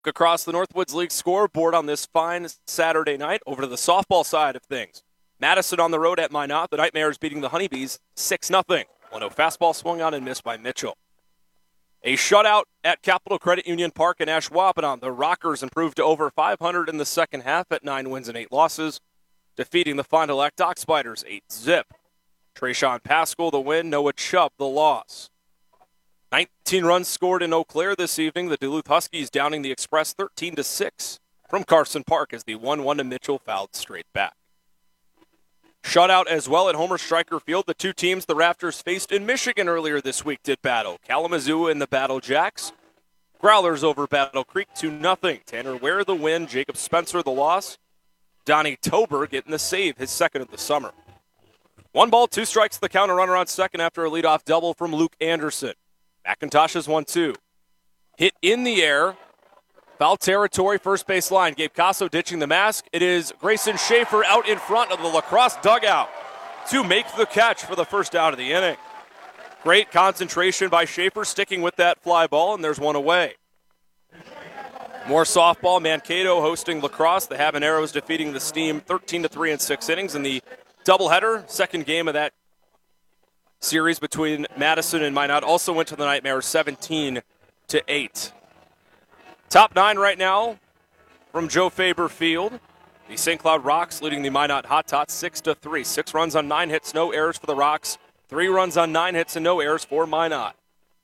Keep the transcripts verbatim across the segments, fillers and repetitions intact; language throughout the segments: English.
Across the Northwoods League scoreboard on this fine Saturday night, over to the softball side of things. Madison on the road at Minot. The Nightmares beating the Honeybees six nothing. one oh fastball swung on and missed by Mitchell. A shutout at Capital Credit Union Park in Ashwaubenon. The Rockers improved to over five hundred in the second half at nine wins and eight losses, defeating the Fond du Lac Dock Spiders eight zip. Trayshawn Pascal the win, Noah Chubb the loss. nineteen runs scored in Eau Claire this evening. The Duluth Huskies downing the Express thirteen to six from Carson Park as the one one to Mitchell fouled straight back. Shutout as well at Homer Stryker Field. The two teams the Raptors faced in Michigan earlier this week did battle. Kalamazoo and the Battle Jacks. Growlers over Battle Creek two nothing. Tanner Ware the win, Jacob Spencer the loss. Donnie Tober getting the save, his second of the summer. One ball, two strikes, the counter runner on second after a leadoff double from Luke Anderson. McIntosh has one two. Hit in the air. Foul territory, first base line. Gabe Casso ditching the mask. It is Grayson Schaefer out in front of the lacrosse dugout to make the catch for the first out of the inning. Great concentration by Schaefer, sticking with that fly ball, and there's one away. More softball. Mankato hosting lacrosse. The Habaneros defeating the Steam thirteen to three in six innings in the doubleheader. Second game of that series between Madison and Minot also went to the Nightmares seventeen to eight. Top nine right now from Joe Faber Field. The Saint Cloud Rocks leading the Minot Hot Tots six to three. Six runs on nine hits, no errors for the Rocks. Three runs on nine hits and no errors for Minot.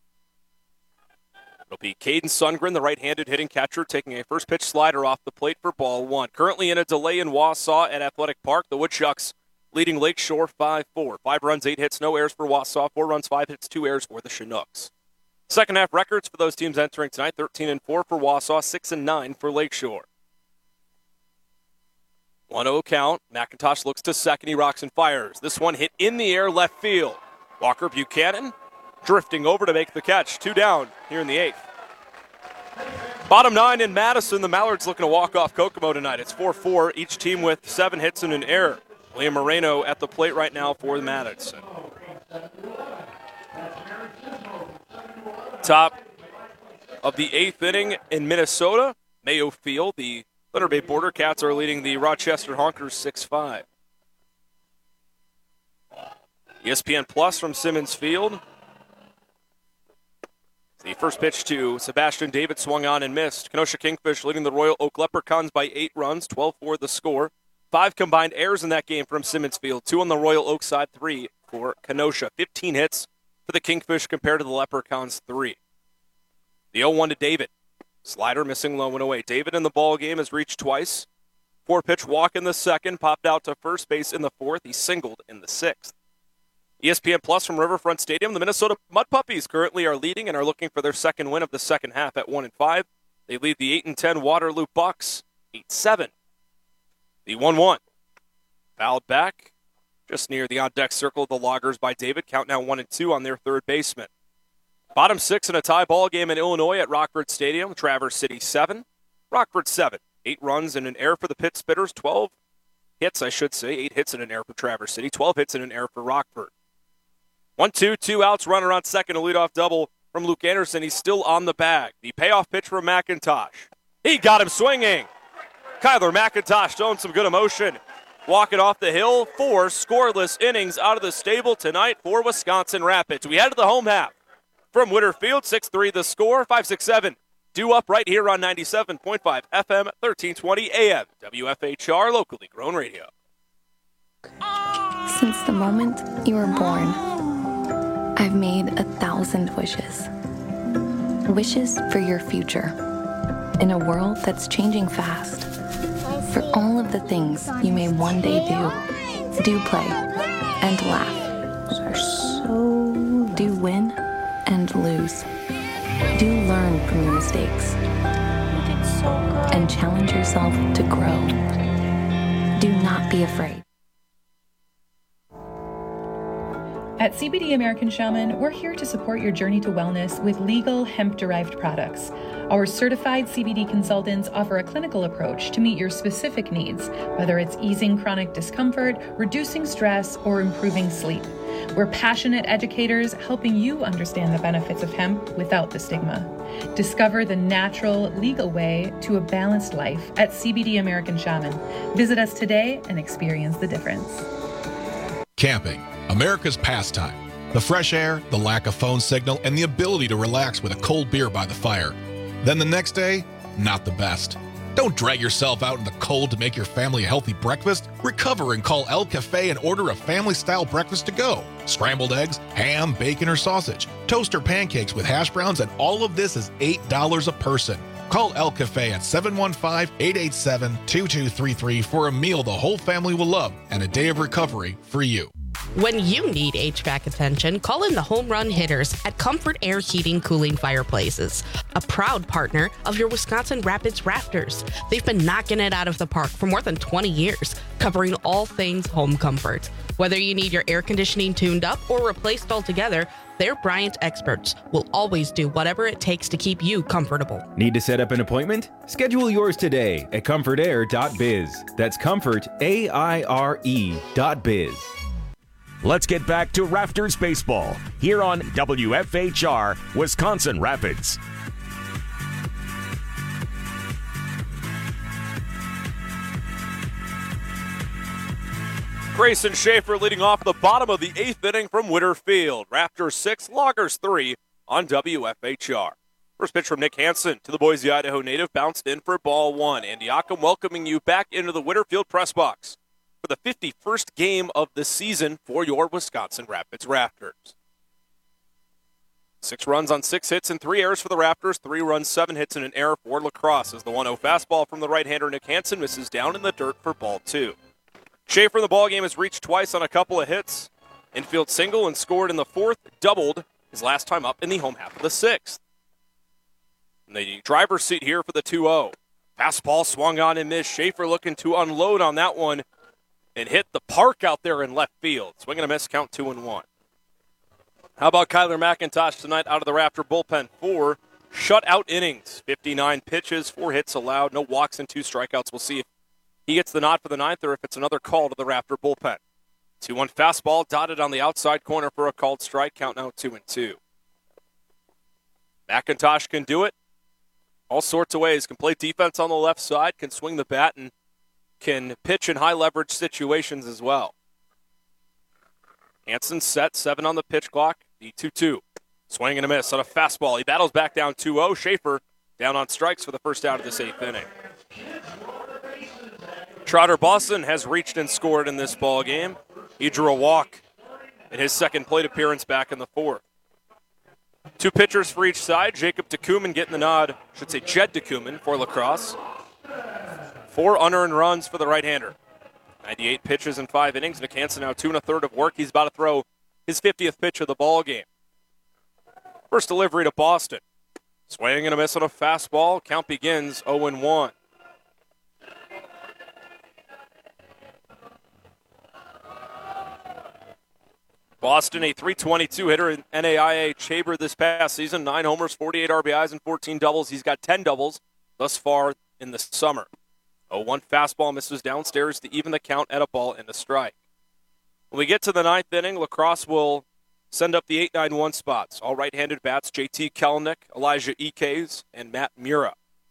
It'll be Caden Sundgren, the right-handed hitting catcher, taking a first pitch slider off the plate for ball one. Currently in a delay in Wausau at Athletic Park, the Woodchucks leading Lakeshore five four. Five runs, eight hits, no errors for Wausau. Four runs, five hits, two errors for the Chinooks. Second half records for those teams entering tonight, thirteen and four for Wausau, six and nine for Lakeshore. one oh count. McIntosh looks to second. He rocks and fires. This one hit in the air left field. Walker Buchanan drifting over to make the catch. Two down here in the eighth. Bottom nine in Madison. The Mallards looking to walk off Kokomo tonight. It's four four, each team with seven hits and an error. Liam Moreno at the plate right now for the Madison. Top of the eighth inning in Minnesota, Mayo Field. The Thunder Bay Border Cats are leading the Rochester Honkers six five. E S P N Plus from Simmons Field. The first pitch to Sebastian David swung on and missed. Kenosha Kingfish leading the Royal Oak Leprechauns by eight runs, twelve four the score. Five combined errors in that game from Simmons Field. Two on the Royal Oak side, three for Kenosha. fifteen hits for the Kingfish compared to the Leprechauns, three. The oh one to David. Slider missing low and away. David in the ball game has reached twice. Four-pitch walk in the second. Popped out to first base in the fourth. He singled in the sixth. E S P N Plus from Riverfront Stadium. The Minnesota Mud Puppies currently are leading and are looking for their second win of the second half at one and five. They lead the eight and ten Waterloo Bucks eight seven. The one one. Fouled back just near the on-deck circle of the Loggers by David. Count now one and two on their third baseman. Bottom six in a tie ball game in Illinois at Rockford Stadium. Traverse City seven, Rockford seven. Eight runs and an error for the Pit Spitters. twelve hits, I should say. Eight hits and an error for Traverse City. twelve hits and an error for Rockford. One two, two outs, runner on second, a leadoff double from Luke Anderson. He's still on the bag. The payoff pitch from McIntosh. He got him swinging. Kyler McIntosh showing some good emotion. Walking off the hill. Four scoreless innings out of the stable tonight for Wisconsin Rapids. We head to the home half. From Witter Field, six three the score, five six seven. Due up right here on ninety-seven point five F M, thirteen twenty A M. W F H R, locally grown radio. Since the moment you were born, I've made a thousand wishes. Wishes for your future. In a world that's changing fast. For all of the things you may one day do. Do play and laugh. So do win and lose. Do learn from your mistakes. And challenge yourself to grow. Do not be afraid. At C B D American Shaman, we're here to support your journey to wellness with legal hemp-derived products. Our certified C B D consultants offer a clinical approach to meet your specific needs, whether it's easing chronic discomfort, reducing stress, or improving sleep. We're passionate educators helping you understand the benefits of hemp without the stigma. Discover the natural, legal way to a balanced life at C B D American Shaman. Visit us today and experience the difference. Camping, America's pastime. The fresh air, the lack of phone signal, and the ability to relax with a cold beer by the fire. Then the next day, not the best. Don't drag yourself out in the cold to make your family a healthy breakfast. Recover and call El Cafe and order a family-style breakfast to go. Scrambled eggs, ham, bacon, or sausage, toast or pancakes with hash browns, and all of this is eight dollars a person. Call El Cafe at seven one five, eight eight seven, two two three three for a meal the whole family will love and a day of recovery for you. When you need H V A C attention, call in the home run hitters at Comfort Air Heating Cooling Fireplaces, a proud partner of your Wisconsin Rapids Rafters. They've been knocking it out of the park for more than twenty years, covering all things home comfort. Whether you need your air conditioning tuned up or replaced altogether, their Bryant experts will always do whatever it takes to keep you comfortable. Need to set up an appointment? Schedule yours today at comfort air dot biz. That's comfort, A I R E dot biz. Let's get back to Rafters Baseball here on W F H R Wisconsin Rapids. Grayson Schaefer leading off the bottom of the eighth inning from Witter Field. Raptors six, Loggers three on W F H R. First pitch from Nick Hansen to the Boise, Idaho native, bounced in for ball one. Andy Ockham welcoming you back into the Witter Field press box for the fifty-first game of the season for your Wisconsin Rapids Raptors. Six runs on six hits and three errors for the Raptors. Three runs, seven hits, and an error for Lacrosse as the one oh fastball from the right-hander Nick Hansen misses down in the dirt for ball two. Schaefer in the ballgame has reached twice on a couple of hits. Infield single and scored in the fourth, doubled his last time up in the home half of the sixth. In the driver's seat here for the two oh. Fastball swung on and missed. Schaefer looking to unload on that one and hit the park out there in left field. Swing and a miss, count two and one. How about Kyler McIntosh tonight out of the Raptor bullpen? Four shutout innings, fifty-nine pitches, four hits allowed, no walks and two strikeouts. We'll see if he gets the nod for the ninth or if it's another call to the Raptor bullpen. two one fastball dotted on the outside corner for a called strike. Count now two and two. McIntosh can do it all sorts of ways. Can play defense on the left side, can swing the bat, and can pitch in high leverage situations as well. Hansen set, seven on the pitch clock, the two two. Swing and a miss on a fastball. He battles back down two oh. Schaefer down on strikes for the first out of this eighth inning. Trotter Boston has reached and scored in this ball game. He drew a walk in his second plate appearance back in the fourth. Two pitchers for each side. Jacob DeKuman getting the nod, I should say Jed DeKuman for Lacrosse. Four unearned runs for the right-hander. ninety-eight pitches in five innings. Nick Hansen now two and a third of work. He's about to throw his fiftieth pitch of the ball game. First delivery to Boston. Swing and a miss on a fastball. Count begins oh and one. Boston, a three twenty-two hitter in N A I A Chaber this past season. Nine homers, forty-eight R B Is, and fourteen doubles. He's got ten doubles thus far in the summer. oh one fastball misses downstairs to even the count at a ball and a strike. When we get to the ninth inning, Lacrosse will send up the eight nine one spots. All right-handed bats, J T Kelnick, Elijah Ikes, and Matt Mura.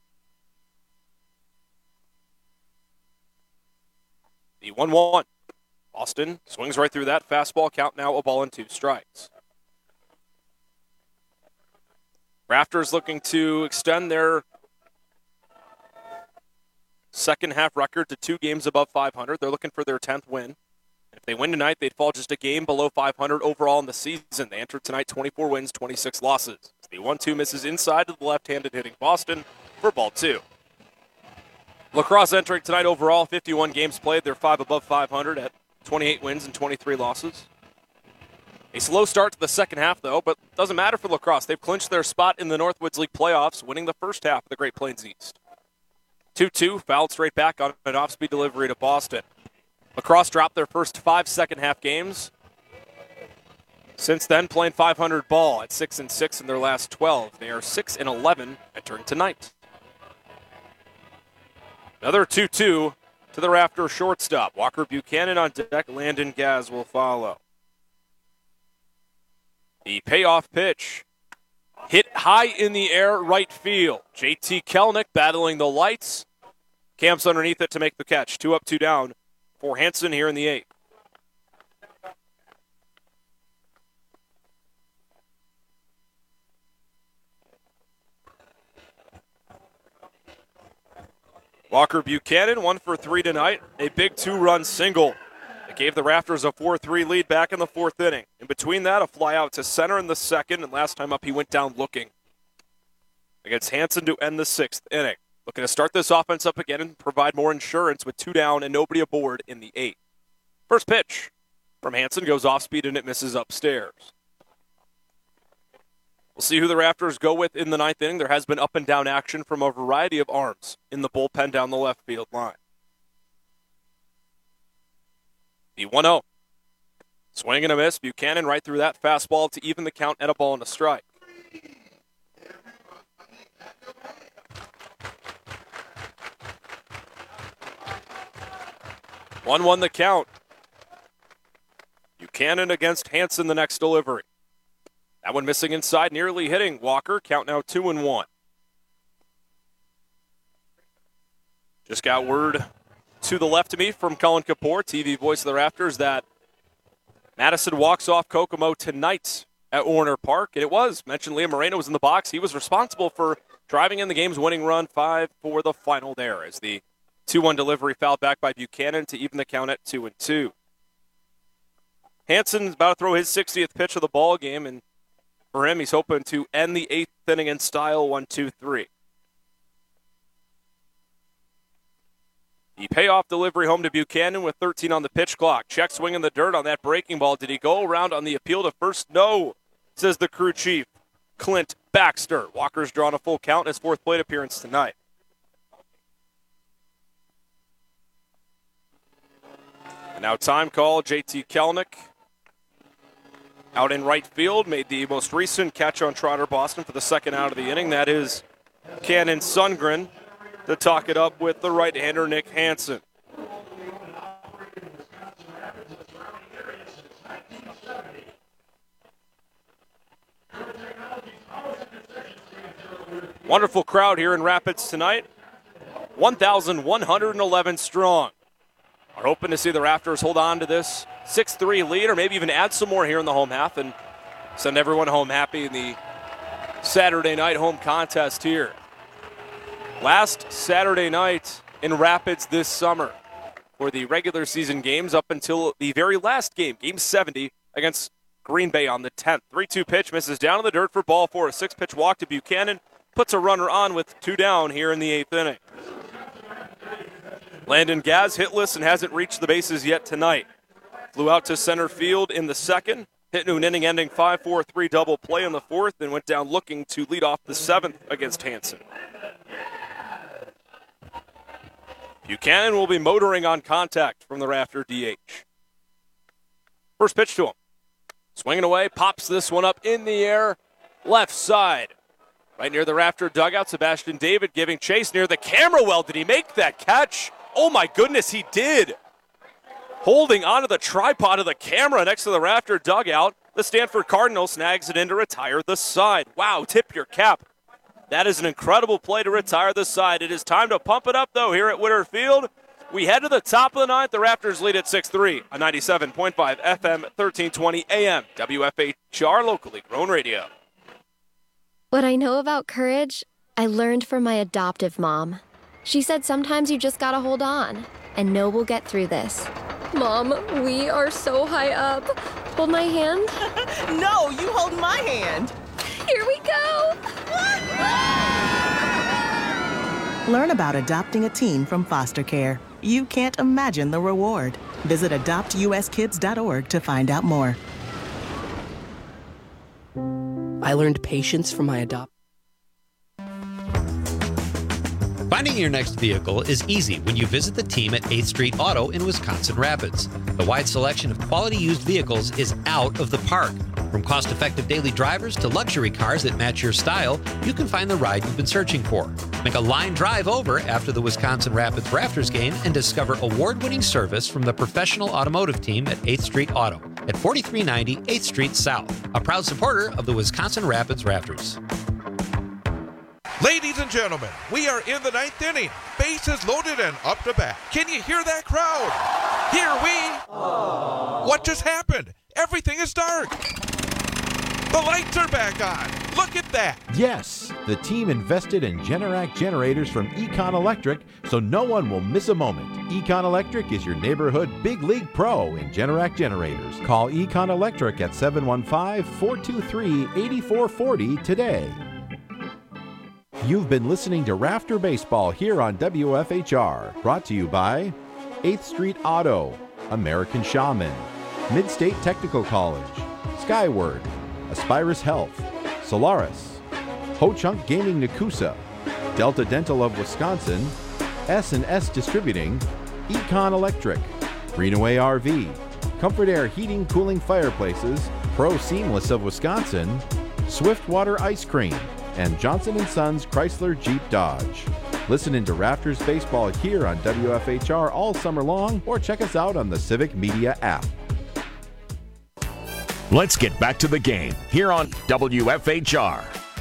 The one one. Boston swings right through that. Fastball, count now a ball and two strikes. Raptors looking to extend their second half record to two games above five hundred. They're looking for their tenth win. If they win tonight, they'd fall just a game below five hundred overall in the season. They entered tonight twenty-four wins, twenty-six losses. The one two misses inside to the left-handed hitting Boston for ball two. Lacrosse entering tonight overall, fifty-one games played. They're five above five hundred at twenty-eight wins and twenty-three losses. A slow start to the second half, though, but doesn't matter for Lacrosse. They've clinched their spot in the Northwoods League playoffs, winning the first half of the Great Plains East. two two, fouled straight back on an off-speed delivery to Boston. Lacrosse dropped their first five second-half games. Since then, playing five hundred ball at six and six in their last twelve. They are six and eleven entering tonight. Another two two to the Raptor shortstop. Walker Buchanan on deck. Landon Gaz will follow. The payoff pitch hit high in the air, right field. J T Kelnick battling the lights. Camps underneath it to make the catch. Two up, two down for Hanson here in the eighth. Walker Buchanan, one for three tonight. A big two-run single that gave the Raptors a four three lead back in the fourth inning. In between that, a fly out to center in the second, and last time up he went down looking. Against Hanson to end the sixth inning. Looking to start this offense up again and provide more insurance with two down and nobody aboard in the eighth. First pitch from Hanson goes off speed and it misses upstairs. We'll see who the Raptors go with in the ninth inning. There has been up and down action from a variety of arms in the bullpen down the left field line. The one oh. Swing and a miss. Buchanan right through that fastball to even the count at a ball and a strike. one one the count. Buchanan against Hanson the next delivery. That one missing inside, nearly hitting Walker. Count now two and one. Just got word to the left of me from Colin Kapoor, T V voice of the Raptors, that Madison walks off Kokomo tonight at Warner Park. And it was. Mentioned Liam Moreno was in the box. He was responsible for driving in the game's winning run, five for the final there, as the two one delivery fouled back by Buchanan to even the count at two and two. Hanson's about to throw his sixtieth pitch of the ball game, and for him, he's hoping to end the eighth inning in style, one two three. The payoff delivery home to Buchanan with thirteen on the pitch clock. Check swing in the dirt on that breaking ball. Did he go around on the appeal to first? No, says the crew chief, Clint Baxter. Walker's drawn a full count in his fourth plate appearance tonight. And now time call, J T Kelnick. Out in right field, made the most recent catch on Trotter Boston for the second out of the inning. That is Cannon Sundgren to talk it up with the right-hander Nick Hansen. Wonderful crowd here in Rapids tonight. one thousand one hundred eleven strong. We're hoping to see the Raptors hold on to this six three lead, or maybe even add some more here in the home half and send everyone home happy in the Saturday night home contest here. Last Saturday night in Rapids this summer for the regular season games up until the very last game, game seventy against Green Bay on the tenth. three two pitch misses down in the dirt for ball four. A six-pitch walk to Buchanan puts a runner on with two down here in the eighth inning. Landon Gaz hitless and hasn't reached the bases yet tonight. Flew out to center field in the second, hit into an inning-ending five four three double play in the fourth, and went down looking to lead off the seventh against Hanson. Buchanan will be motoring on contact from the Raptor D H. First pitch to him. Swinging away, pops this one up in the air, left side. Right near the Raptor dugout, Sebastian David giving chase near the camera well. Did he make that catch? Oh my goodness, he did. Holding onto the tripod of the camera next to the Raptor dugout. The Stanford Cardinal snags it in to retire the side. Wow, tip your cap. That is an incredible play to retire the side. It is time to pump it up, though, here at Winter Field. We head to the top of the ninth. The Raptors lead at six three on ninety-seven point five F M, thirteen twenty A M, W F H R, locally grown radio. What I know about courage, I learned from my adoptive mom. She said sometimes you just gotta hold on and know we'll get through this. Mom, we are so high up. Hold my hand. No, you hold my hand. Here we go. Learn about adopting a teen from foster care. You can't imagine the reward. Visit adopt U S kids dot org to find out more. I learned patience from my adopt. Finding your next vehicle is easy when you visit the team at eighth Street Auto in Wisconsin Rapids. The wide selection of quality used vehicles is out of the park. From cost-effective daily drivers to luxury cars that match your style, you can find the ride you've been searching for. Make a line drive over after the Wisconsin Rapids Rafters game and discover award-winning service from the professional automotive team at eighth Street Auto at forty-three ninety eighth Street South, a proud supporter of the Wisconsin Rapids Rafters. Ladies and gentlemen, we are in the ninth inning. Bases loaded and up to bat. Can you hear that crowd? Here we... Aww. What just happened? Everything is dark. The lights are back on. Look at that. Yes, the team invested in Generac generators from Econ Electric, so no one will miss a moment. Econ Electric is your neighborhood big league pro in Generac generators. Call Econ Electric at seven one five, four two three, eight four four zero today. You've been listening to Rafter Baseball here on W F H R, brought to you by eighth Street Auto, American Shaman, Midstate Technical College, Skyward, Aspirus Health, Solaris, Ho-Chunk Gaming Nakusa, Delta Dental of Wisconsin, S and S Distributing, Econ Electric, Greenaway R V, Comfort Air Heating Cooling Fireplaces, Pro Seamless of Wisconsin, Swiftwater Ice Cream, and Johnson and Sons Chrysler Jeep Dodge. Listen into Rafters Baseball here on W F H R all summer long, or check us out on the Civic Media app. Let's get back to the game here on W F H R.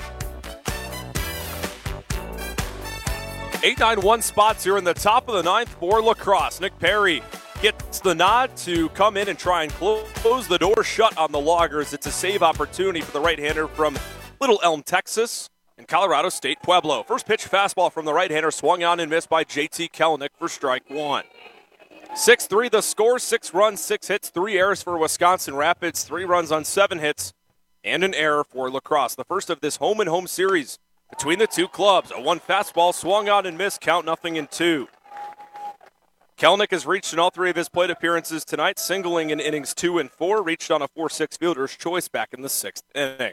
eight nine one spots here in the top of the ninth for La Crosse. Nick Perry gets the nod to come in and try and close the door shut on the Loggers. It's a save opportunity for the right-hander from Little Elm, Texas, and Colorado State Pueblo. First pitch fastball from the right-hander swung on and missed by J T Kelnick for strike one. six three the score, six runs, six hits, three errors for Wisconsin Rapids, three runs on seven hits, and an error for La Crosse. The first of this home-and-home series between the two clubs. A one fastball swung on and missed, count nothing in two. Kelnick has reached in all three of his plate appearances tonight, singling in innings two and four, reached on a four six fielder's choice back in the sixth inning.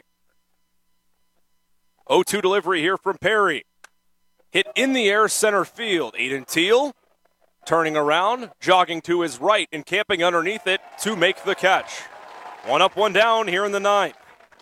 oh two delivery here from Perry. Hit in the air center field. Aiden Teal turning around, jogging to his right and camping underneath it to make the catch. One up, one down here in the ninth.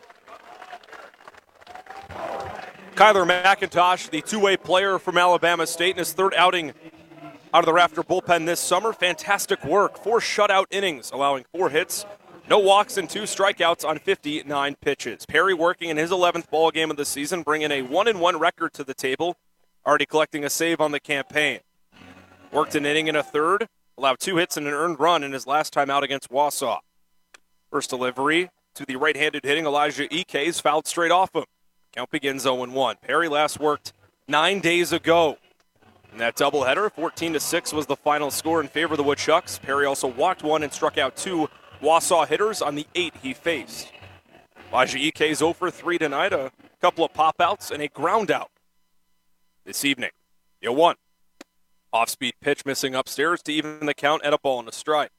Kyler McIntosh, the two-way player from Alabama State, in his third outing out of the Rafter bullpen this summer. Fantastic work. Four shutout innings, allowing four hits, no walks, and two strikeouts on fifty-nine pitches. Perry working in his eleventh ball game of the season, bringing a one and one record to the table, already collecting a save on the campaign. Worked an inning and a third, allowed two hits and an earned run in his last time out against Wausau. First delivery to the right-handed hitting Elijah Ikes, fouled straight off him. Count begins oh and one. Perry last worked nine days ago. In that doubleheader, fourteen to six was the final score in favor of the Woodchucks. Perry also walked one and struck out two Wausau hitters on the eight he faced. Elijah Ikes oh for three tonight, a couple of pop-outs and a ground out this evening. The oh one. Off-speed pitch missing upstairs to even the count at a ball and a strike.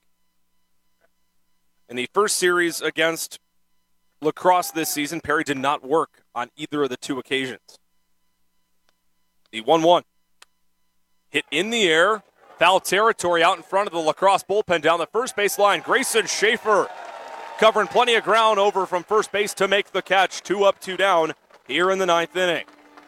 In the first series against La Crosse this season, Perry did not work on either of the two occasions. The one one. Hit in the air, foul territory out in front of the La Crosse bullpen down the first base line. Grayson Schaefer covering plenty of ground over from first base to make the catch. Two up, two down here in the ninth inning.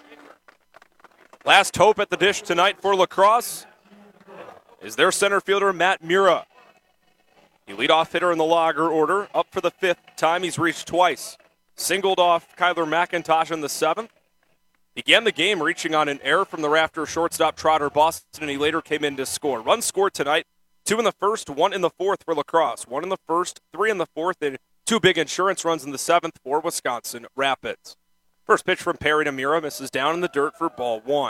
Last hope at the dish tonight for La Crosse is their center fielder, Matt Mura. The leadoff hitter in the Logger order, up for the fifth time he's reached twice. Singled off Kyler McIntosh in the seventh. Began the game reaching on an error from the Rafter shortstop Trotter Boston, and he later came in to score. Runs scored tonight, two in the first, one in the fourth for La Crosse. One in the first, three in the fourth, and two big insurance runs in the seventh for Wisconsin Rapids. First pitch from Perry to Mura, misses down in the dirt for ball one.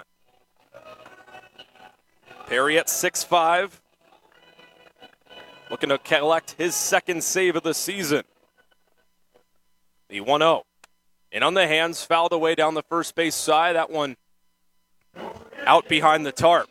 Perry at six five. Looking to collect his second save of the season. The one oh. And on the hands, fouled away down the first base side. That one out behind the tarp.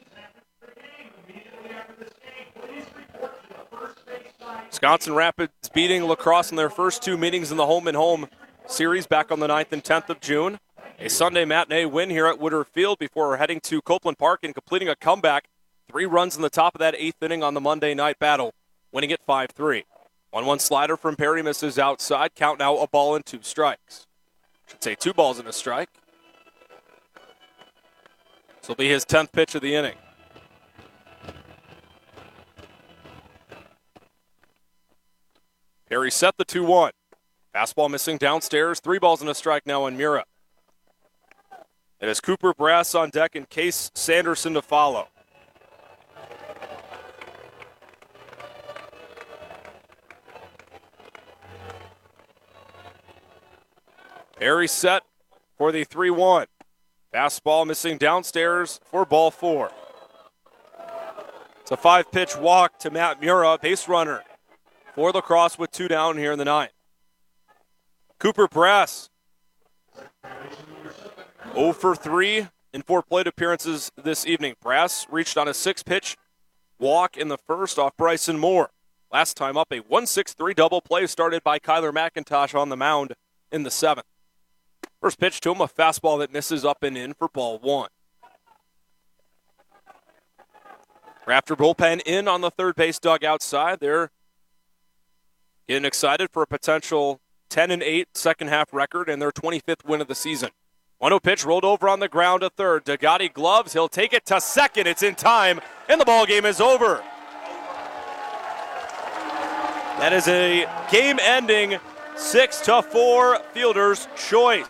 Wisconsin Rapids beating La Crosse in their first two meetings in the home-and-home series back on the ninth and tenth of June. A Sunday matinee win here at Woodard Field before heading to Copeland Park and completing a comeback. Three runs in the top of that eighth inning on the Monday night battle, winning it five three. one one slider from Perry misses outside. Count now a ball and two strikes. Should say two balls and a strike. This will be his tenth pitch of the inning. Perry set the two one. Fastball missing downstairs. Three balls and a strike now on Mura. It is Cooper Brass on deck and Case Sanderson to follow. Perry set for the three one. Fastball missing downstairs for ball four. It's a five-pitch walk to Matt Mura, base runner for La Crosse with two down here in the ninth. Cooper Brass, oh for three in four plate appearances this evening. Brass reached on a six-pitch walk in the first off Bryson Moore. Last time up, a one six three double play started by Kyler McIntosh on the mound in the seventh. First pitch to him, a fastball that misses up and in for ball one. Raptor bullpen in on the third base dugout side. They're getting excited for a potential ten and eight second half record and their twenty-fifth win of the season. one oh pitch rolled over on the ground to third. Degatti gloves. He'll take it to second. It's in time, and the ball game is over. That is a game-ending six to four fielder's choice.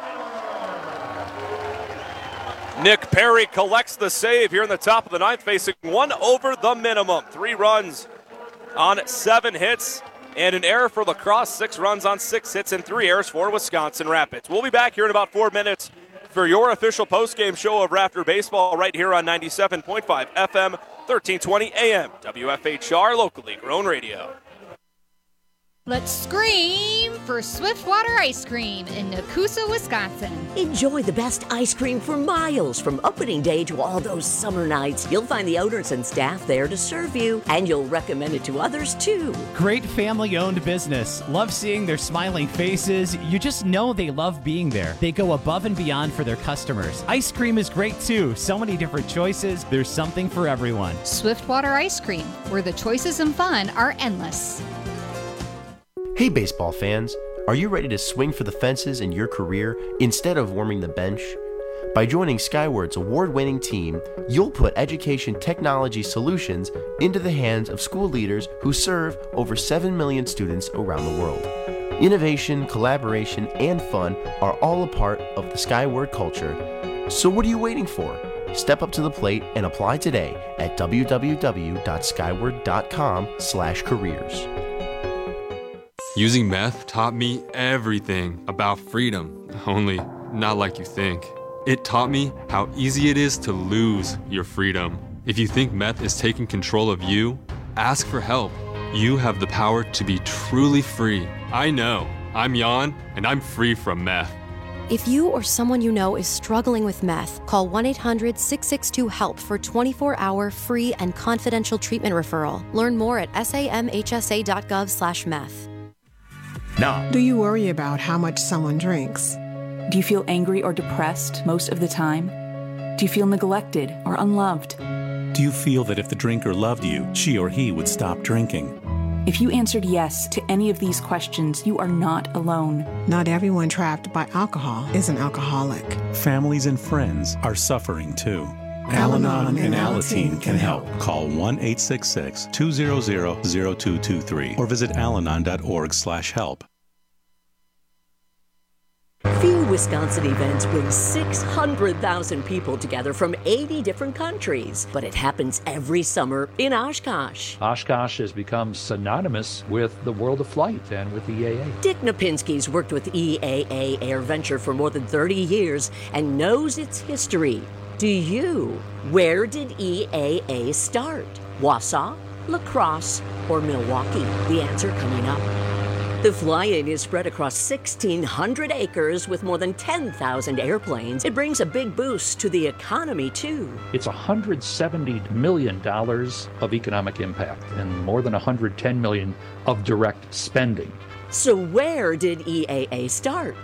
Nick Perry collects the save here in the top of the ninth, facing one over the minimum. Three runs on seven hits and an error for La Crosse. Six runs on six hits and three errors for Wisconsin Rapids. We'll be back here in about four minutes for your official postgame show of Raptor Baseball right here on ninety-seven point five F M, thirteen twenty A M, W F H R, locally grown radio. Let's scream for Swiftwater Ice Cream in Nakusa, Wisconsin. Enjoy the best ice cream for miles from opening day to all those summer nights. You'll find the owners and staff there to serve you, and you'll recommend it to others too. Great family-owned business. Love seeing their smiling faces. You just know they love being there. They go above and beyond for their customers. Ice cream is great too. So many different choices. There's something for everyone. Swiftwater Ice Cream, where the choices and fun are endless. Hey baseball fans, are you ready to swing for the fences in your career instead of warming the bench? By joining Skyward's award-winning team, you'll put education technology solutions into the hands of school leaders who serve over seven million students around the world. Innovation, collaboration, and fun are all a part of the Skyward culture. So what are you waiting for? Step up to the plate and apply today at w w w dot skyward dot com slash careers. Using meth taught me everything about freedom, only not like you think. It taught me how easy it is to lose your freedom. If you think meth is taking control of you, ask for help. You have the power to be truly free. I know. I'm Jan, and I'm free from meth. If you or someone you know is struggling with meth, call one eight hundred six six two HELP for twenty-four hour free and confidential treatment referral. Learn more at samhsa dot gov slash meth. Now, do you worry about how much someone drinks? Do you feel angry or depressed most of the time? Do you feel neglected or unloved? Do you feel that if the drinker loved you, she or he would stop drinking? If you answered yes to any of these questions, you are not alone. Not everyone trapped by alcohol is an alcoholic. Families and friends are suffering too. Al-Anon and Alateen can help. Call one eight six six two zero zero zero two two three or visit alanon dot org slash help. Few Wisconsin events bring six hundred thousand people together from eighty different countries, but it happens every summer in Oshkosh. Oshkosh has become synonymous with the world of flight and with E A A. Dick Napinski's worked with E A A Air Venture for more than thirty years and knows its history. Do you? Where did E A A start? Wausau, La Crosse, or Milwaukee? The answer coming up. The fly-in is spread across sixteen hundred acres with more than ten thousand airplanes. It brings a big boost to the economy, too. It's one hundred seventy million dollars of economic impact and more than one hundred ten million dollars of direct spending. So where did E A A start?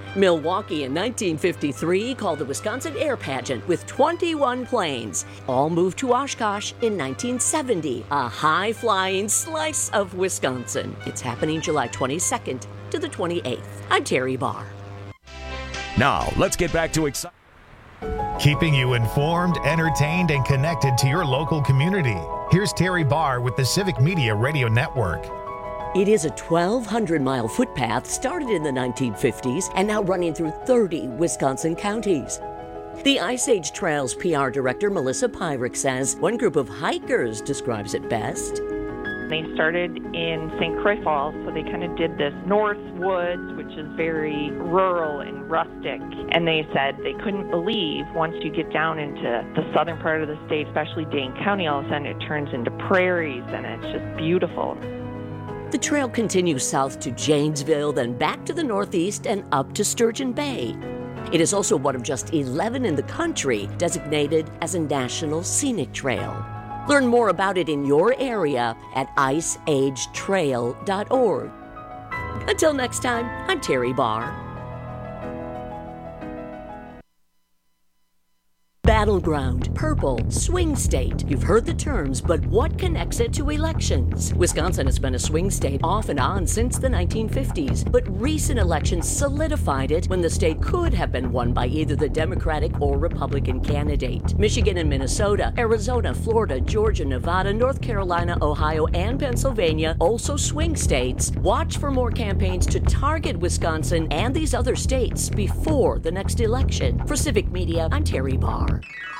Milwaukee in nineteen fifty-three called the Wisconsin Air Pageant with twenty-one planes. All moved to Oshkosh in nineteen seventy, a high-flying slice of Wisconsin. It's happening July twenty-second to the twenty-eighth. I'm Terry Barr. Now, let's get back to excitement. Keeping you informed, entertained, and connected to your local community. Here's Terry Barr with the Civic Media Radio Network. It is a twelve hundred mile footpath started in the nineteen fifties and now running through thirty Wisconsin counties. The Ice Age Trails P R director Melissa Pyrick says one group of hikers describes it best. They started in Saint Croix Falls, so they kind of did this North Woods, which is very rural and rustic. And they said they couldn't believe once you get down into the southern part of the state, especially Dane County, all of a sudden it turns into prairies and it's just beautiful. The trail continues south to Janesville, then back to the northeast and up to Sturgeon Bay. It is also one of just eleven in the country designated as a National Scenic Trail. Learn more about it in your area at ice age trail dot org. Until next time, I'm Terry Barr. Battleground, purple, swing state. You've heard the terms, but what connects it to elections? Wisconsin has been a swing state off and on since the nineteen fifties, but recent elections solidified it when the state could have been won by either the Democratic or Republican candidate. Michigan and Minnesota, Arizona, Florida, Georgia, Nevada, North Carolina, Ohio, and Pennsylvania, also swing states. Watch for more campaigns to target Wisconsin and these other states before the next election. For Civic Media, I'm Terry Barr.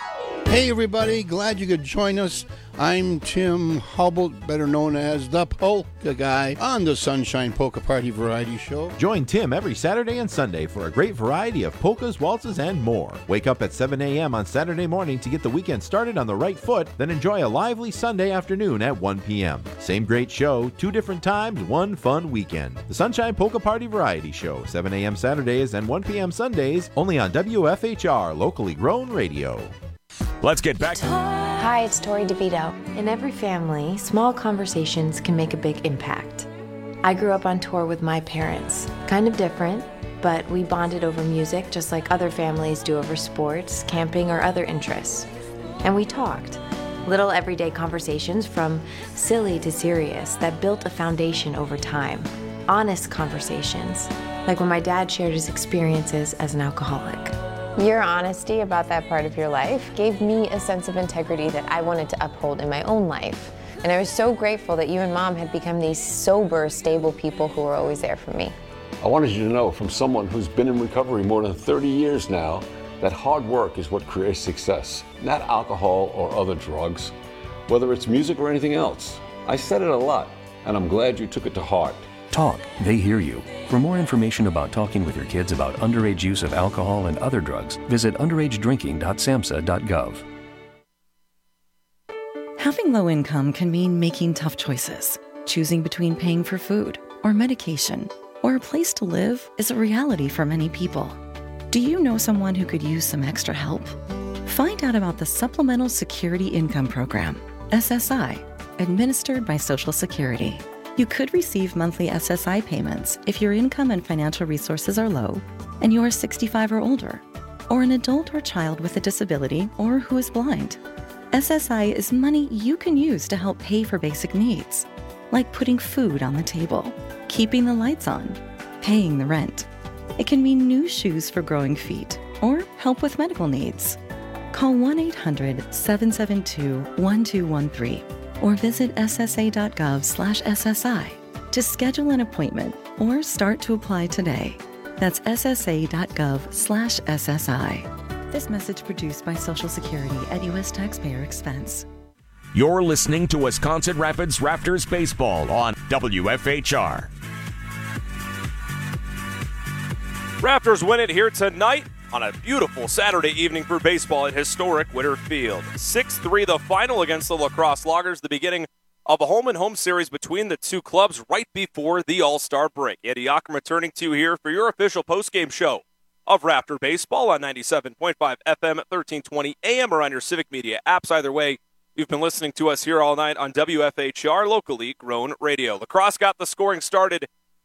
Hey everybody, glad you could join us. I'm Tim Hubble, better known as the Polka Guy, on the Sunshine Polka Party Variety Show. Join Tim every Saturday and Sunday for a great variety of polkas, waltzes, and more. Wake up at seven a.m. on Saturday morning to get the weekend started on the right foot, then enjoy a lively Sunday afternoon at one p.m. Same great show, two different times, one fun weekend. The Sunshine Polka Party Variety Show, seven a.m. Saturdays and one p.m. Sundays, only on W F H R, locally grown radio. Let's get back to... Hi, it's Tori DeVito. In every family, small conversations can make a big impact. I grew up on tour with my parents. Kind of different, but we bonded over music just like other families do over sports, camping, or other interests. And we talked. Little everyday conversations from silly to serious that built a foundation over time. Honest conversations, like when my dad shared his experiences as an alcoholic. Your honesty about that part of your life gave me a sense of integrity that I wanted to uphold in my own life. And I was so grateful that you and Mom had become these sober, stable people who were always there for me. I wanted you to know, from someone who's been in recovery more than thirty years now, that hard work is what creates success, not alcohol or other drugs, whether it's music or anything else. I said it a lot, and I'm glad you took it to heart. Talk, they hear you. For more information about talking with your kids about underage use of alcohol and other drugs, visit underage drinking dot samhsa dot gov. Having low income can mean making tough choices. Choosing between paying for food or medication or a place to live is a reality for many people. Do you know someone who could use some extra help? Find out about the Supplemental Security Income Program, S S I, administered by Social Security. You could receive monthly S S I payments if your income and financial resources are low and you are sixty-five or older, or an adult or child with a disability or who is blind. S S I is money you can use to help pay for basic needs, like putting food on the table, keeping the lights on, paying the rent. It can mean new shoes for growing feet or help with medical needs. Call one eight hundred, seven seven two, one two one three. or visit S S A dot gov slash S S I to schedule an appointment or start to apply today. That's S S A dot gov slash S S I. This message produced by Social Security at U S taxpayer expense. You're listening to Wisconsin Rapids Raptors Baseball on W F H R. Raptors win it here tonight on a beautiful Saturday evening for baseball at historic Witter Field. six three the final against the La Crosse Loggers, the beginning of a home-and-home series between the two clubs right before the All-Star break. Eddie Yochum returning to you here for your official postgame show of Raptor Baseball on ninety-seven point five F M at thirteen twenty A M or on your Civic Media apps. Either way, you've been listening to us here all night on W F H R, locally grown radio. La Crosse got the scoring started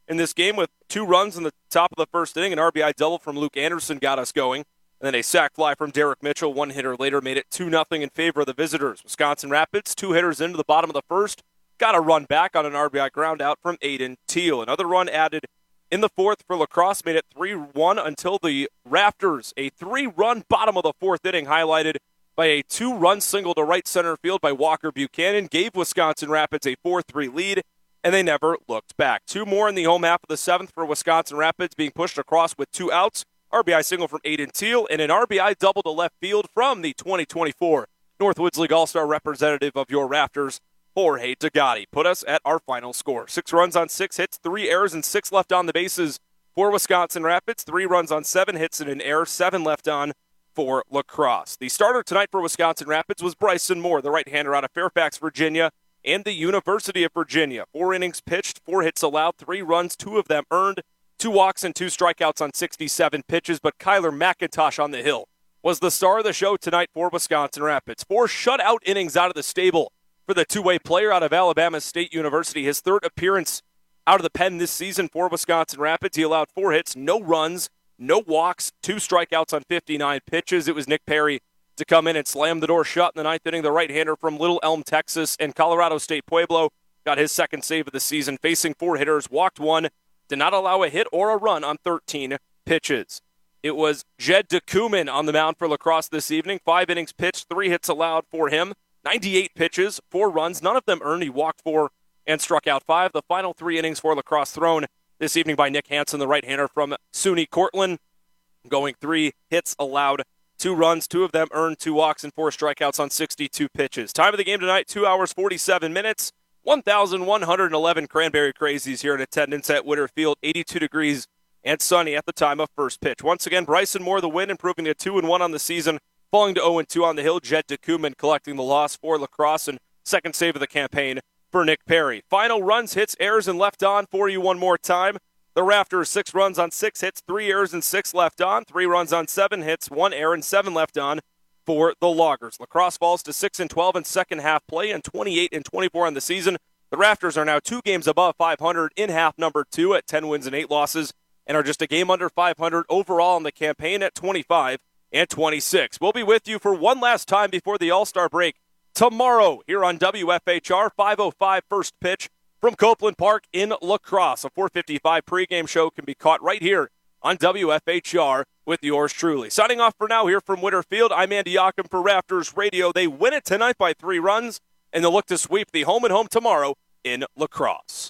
in this game with two runs in the top of the first inning. An R B I double from Luke Anderson got us going. And then a sac fly from Derek Mitchell, one hitter later, made it two nothing in favor of the visitors. Wisconsin Rapids, two hitters into the bottom of the first, got a run back on an R B I ground out from Aiden Teal. Another run added in the fourth for La Crosse made it three one until the Rafters. A three-run bottom of the fourth inning highlighted by a two-run single to right center field by Walker Buchanan gave Wisconsin Rapids a four three lead, and they never looked back. Two more in the home half of the seventh for Wisconsin Rapids, being pushed across with two outs. R B I single from Aiden Teal, and an R B I double to left field from the twenty twenty-four Northwoods League All-Star representative of your Rafters, Jorge Tagatti. Put us at our final score. Six runs on six hits, three errors, and six left on the bases for Wisconsin Rapids. Three runs on seven hits and an error, seven left on for La Crosse. The starter tonight for Wisconsin Rapids was Bryson Moore, the right-hander out of Fairfax, Virginia, and the University of Virginia. Four innings pitched, four hits allowed, three runs, two of them earned, two walks and two strikeouts on sixty-seven pitches, but Kyler McIntosh on the hill was the star of the show tonight for Wisconsin Rapids. Four shutout innings out of the stable for the two-way player out of Alabama State University. His third appearance out of the pen this season for Wisconsin Rapids. He allowed four hits, no runs, no walks, two strikeouts on fifty-nine pitches. It was Nick Perry to come in and slam the door shut in the ninth inning. The right-hander from Little Elm, Texas, and Colorado State Pueblo got his second save of the season, facing four hitters, walked one, did not allow a hit or a run on thirteen pitches. It was Jed DeKooman on the mound for La Crosse this evening. Five innings pitched, three hits allowed for him, ninety-eight pitches, four runs, none of them earned. He walked four and struck out five. The final three innings for La Crosse thrown this evening by Nick Hansen, the right-hander from SUNY Cortland, going three hits allowed, two runs, two of them earned, two walks, and four strikeouts on sixty-two pitches. Time of the game tonight, two hours, forty-seven minutes. one thousand one hundred eleven Cranberry Crazies here in attendance at Witter Field, eighty-two degrees and sunny at the time of first pitch. Once again, Bryson Moore the win, improving to two and one on the season, falling to oh and two on the hill. Jed DeKooman collecting the loss for La Crosse, and second save of the campaign for Nick Perry. Final runs, hits, errors, and left on for you one more time. The Rafters, six runs on six hits, three errors, and six left on. Three runs on seven hits, one error, and seven left on for the Loggers. La Crosse falls to six and twelve in second half play and twenty-eight and twenty-four on the season. The Rafters are now two games above five hundred in half number two at ten wins and eight losses, and are just a game under five hundred overall in the campaign at twenty-five and twenty-six. We'll be with you for one last time before the All-Star break tomorrow here on W F H R. five oh five first pitch from Copeland Park in La Crosse. A four fifty-five pregame show can be caught right here on W F H R with yours truly. Signing off for now here from Witter Field, I'm Andy Yockum for Rafters Radio. They win it tonight by three runs, and they'll look to sweep the home and home tomorrow in La Crosse.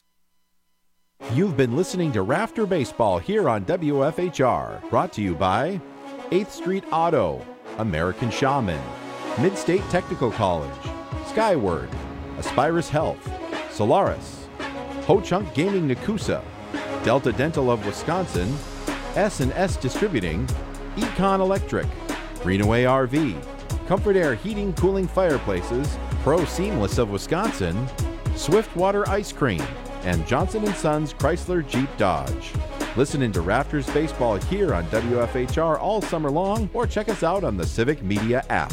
You've been listening to Rafter Baseball here on W F H R, brought to you by eighth Street Auto, American Shaman, Midstate Technical College, Skyward, Aspirus Health, Solaris, Ho-Chunk Gaming Nakusa, Delta Dental of Wisconsin, S and S Distributing, Econ Electric, Greenaway R V, Comfort Air Heating Cooling Fireplaces, Pro Seamless of Wisconsin, Swiftwater Ice Cream, and Johnson and Sons Chrysler Jeep Dodge. Listen into Rafters Baseball here on W F H R all summer long, or check us out on the Civic Media app.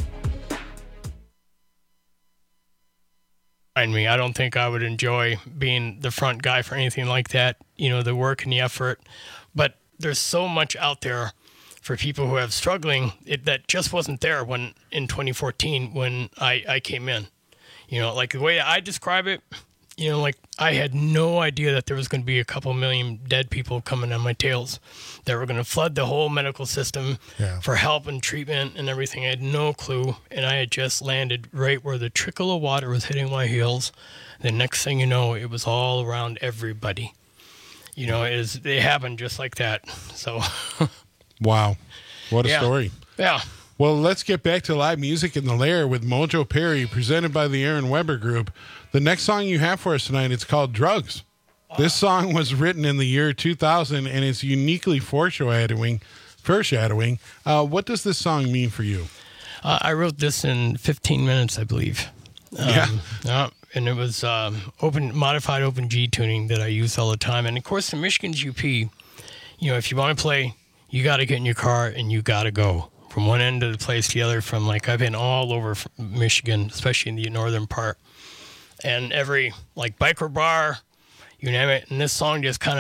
Me, I don't think I would enjoy being the front guy for anything like that, you know, the work and the effort. But there's so much out there for people who have struggling it, that just wasn't there when in twenty fourteen when I, I came in. You know, like the way I describe it, you know, like I had no idea that there was going to be a couple million dead people coming on my tails that were going to flood the whole medical system yeah. for help and treatment and everything. I had no clue, and I had just landed right where the trickle of water was hitting my heels. The next thing you know, it was all around everybody. You know, it, is, it happened just like that. So, wow, what a yeah. story! Yeah. Well, let's get back to live music in the Lair with Mojo Perry, presented by the Aaron Weber Group. The next song you have for us tonight, it's called Drugs. Wow. This song was written in the year two thousand, and it's uniquely foreshadowing. foreshadowing. Uh, what does this song mean for you? Uh, I wrote this in fifteen minutes, I believe. Um, yeah. Uh, and it was um, open, modified open G tuning that I use all the time. And, of course, the Michigan's U P, you know, if you want to play, you got to get in your car and you got to go. From one end of the place to the other, from like I've been all over Michigan, especially in the northern part, and every like biker bar, you name it. And this song just kind of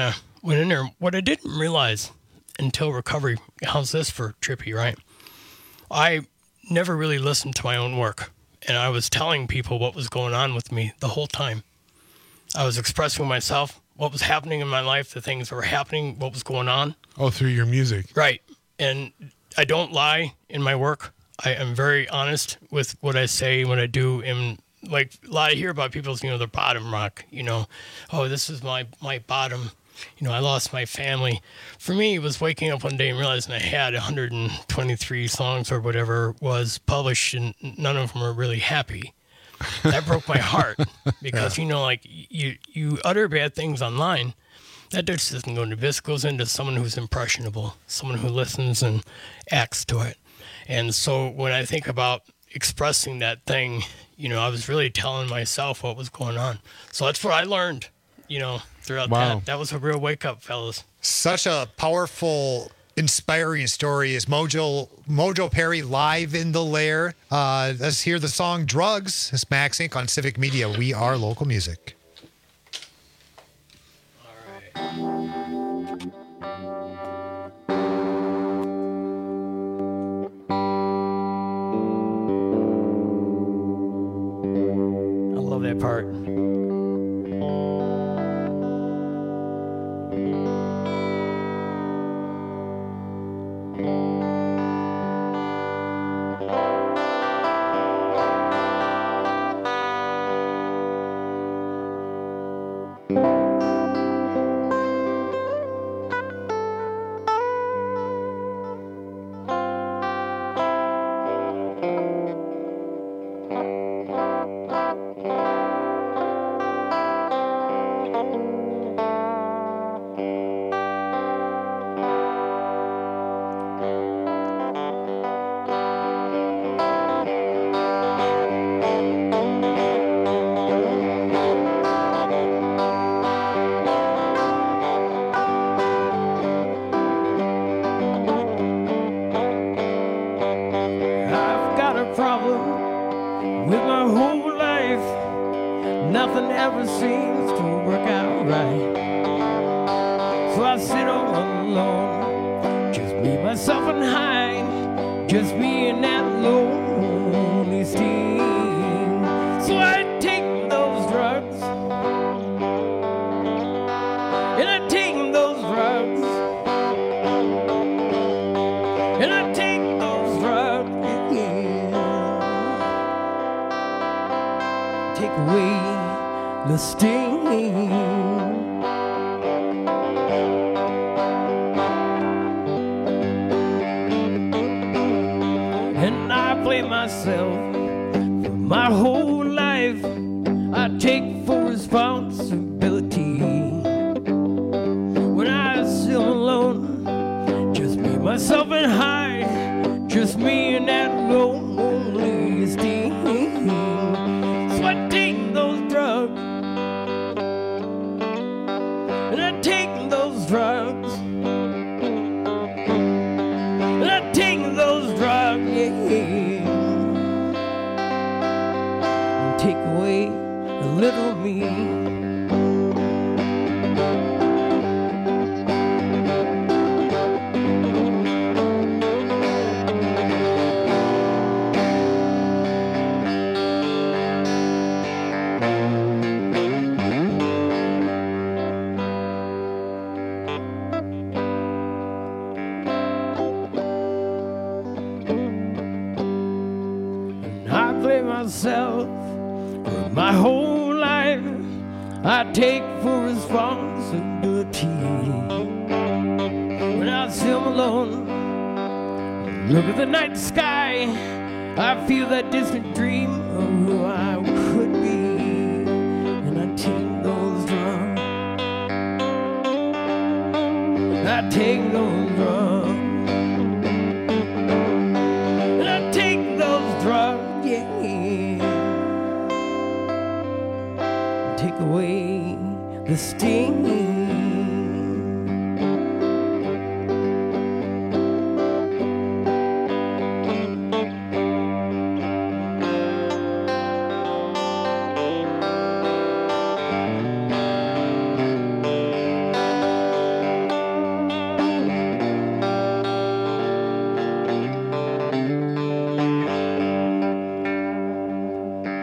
went in there. What I didn't realize until recovery, how's this for trippy, right? I never really listened to my own work, and I was telling people what was going on with me the whole time. I was expressing myself, what was happening in my life, the things that were happening, what was going on. Oh, through your music. Right. And I don't lie in my work. I am very honest with what I say, what I do. And like a lot I hear about people's, you know, their bottom rock, you know, oh, this is my, my bottom, you know, I lost my family. For me, it was waking up one day and realizing I had one hundred twenty-three songs or whatever was published, and none of them were really happy. That broke my heart because, yeah. you know, like you, you utter bad things online. That just doesn't go into this. It goes into someone who's impressionable, someone who listens and acts to it. And so when I think about expressing that thing, you know, I was really telling myself what was going on. So that's what I learned, you know, throughout Wow. that. That was a real wake up, fellas. Such a powerful, inspiring story is Mojo Mojo Perry live in the Lair. Uh, let's hear the song Drugs. It's Max Incorporated on Civic Media. We are local music. I love that part. I've got a problem with my whole life. Nothing ever seems to work out right. So I sit all alone, just me, myself, and hide, just me in that lonely steam. So I take those drugs, and I take those drugs, and I take those drugs, yeah. Take away the sting. And I blame myself for my whole life. I take full responsibility. When I sit alone, just me, myself, and hide, just me and that lonely steam. So I take those drugs, and I take those drugs, and I take those drugs, yeah. And take away a little me. I blame myself for my whole life. I take full responsibility. When I sit alone, look at the night sky, I feel that distant dream of who I could be. And I take those drugs, I take those drugs, and I take those drugs, yeah. Take away the sting.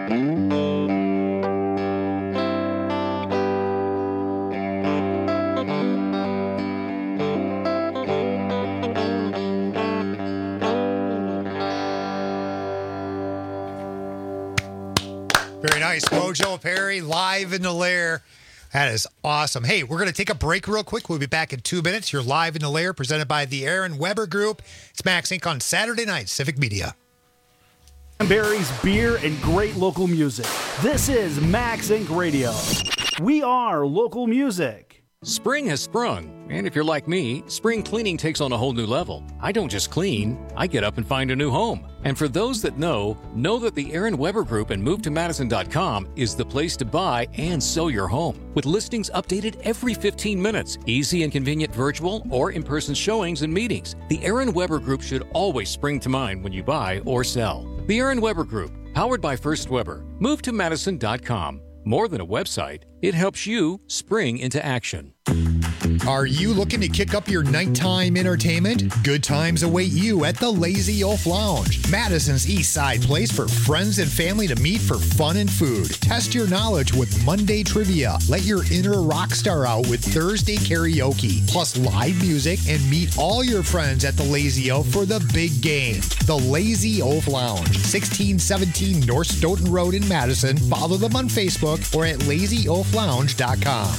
Very nice. Mojo Perry live in the lair. That is awesome. Hey, we're going to take a break real quick. We'll be back in two minutes. You're live in the lair, presented by the Aaron Weber Group. It's Max Incorporated on Saturday night, Civic Media. Berries, beer, and great local music. This is Max Incorporated Radio. We are local music. Spring has sprung, and if you're like me, spring cleaning takes on a whole new level. I don't just clean, I get up and find a new home. And for those that know, know that the Aaron Weber Group and move to madison dot com is the place to buy and sell your home. With listings updated every fifteen minutes, easy and convenient virtual or in-person showings and meetings, the Aaron Weber Group should always spring to mind when you buy or sell. The Aaron Weber Group, powered by First Weber. move to madison dot com. More than a website, it helps you spring into action. Are you looking to kick up your nighttime entertainment? Good times await you at the Lazy Oaf Lounge, Madison's East Side place for friends and family to meet for fun and food. Test your knowledge with Monday trivia. Let your inner rock star out with Thursday karaoke, plus live music, and meet all your friends at the Lazy Oaf for the big game. The Lazy Oaf Lounge, sixteen seventeen North Stoughton Road in Madison. Follow them on Facebook or at lazy oaf lounge dot com.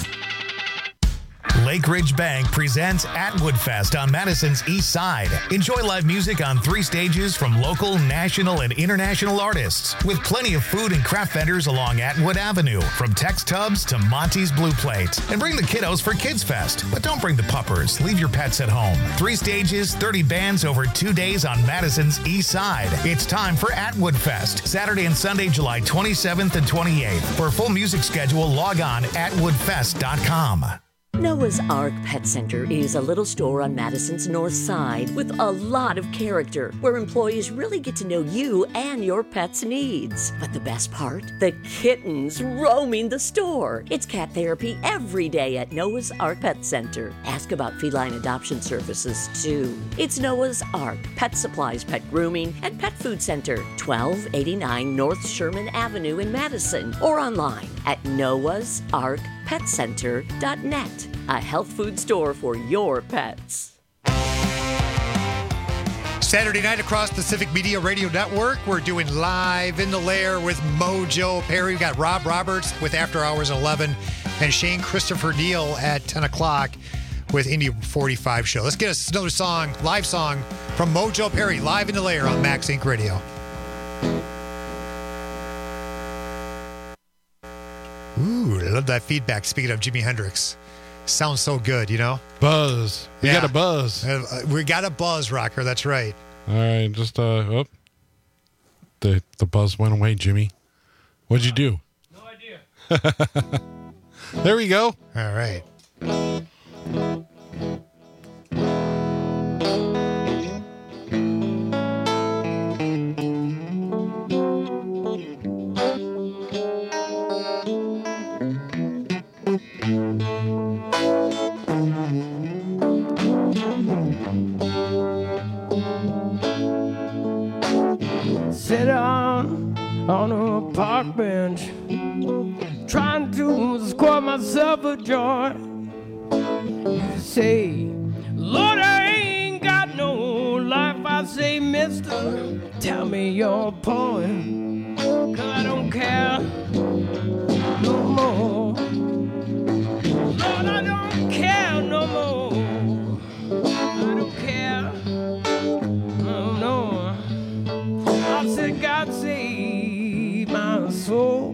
Lake Ridge Bank presents Atwood Fest on Madison's East Side. Enjoy live music on three stages from local, national, and international artists, with plenty of food and craft vendors along Atwood Avenue, from Tex Tubs to Monty's Blue Plate. And bring the kiddos for Kids Fest, but don't bring the puppers. Leave your pets at home. Three stages, thirty bands over two days on Madison's East Side. It's time for Atwood Fest, Saturday and Sunday, July twenty-seventh and twenty-eighth. For a full music schedule, log on atwood fest dot com. Noah's Ark Pet Center is a little store on Madison's north side with a lot of character, where employees really get to know you and your pet's needs. But the best part? The kittens roaming the store. It's cat therapy every day at Noah's Ark Pet Center. Ask about feline adoption services, too. It's Noah's Ark Pet Supplies, Pet Grooming, and Pet Food Center, twelve eighty-nine North Sherman Avenue in Madison, or online at noahs ark pet center dot net. A health food store for your pets. Saturday night across the Civic Media Radio Network, we're doing Live in the Lair with Mojo Perry. We've got Rob Roberts with After Hours at eleven and Shane Christopher Neal at ten o'clock with Indy forty-five show. Let's get us another song, live song from Mojo Perry, Live in the Lair on Max Inc Radio. Ooh, I love that feedback. Speaking of Jimi Hendrix. Sounds so good, you know? Buzz. We Yeah. got a buzz. Uh, we got a buzz, Rocker. That's right. All right, just, uh, oh. The, the buzz went away, Jimmy. What'd you do? No idea. There we go. All right. Sit down on a park bench, trying to score myself a joy. You say, Lord, I ain't got no life. I say, mister, tell me your poem, 'cause I don't care no more. Lord, I don't care no more. I don't care. Oh, no. I said, God save my soul.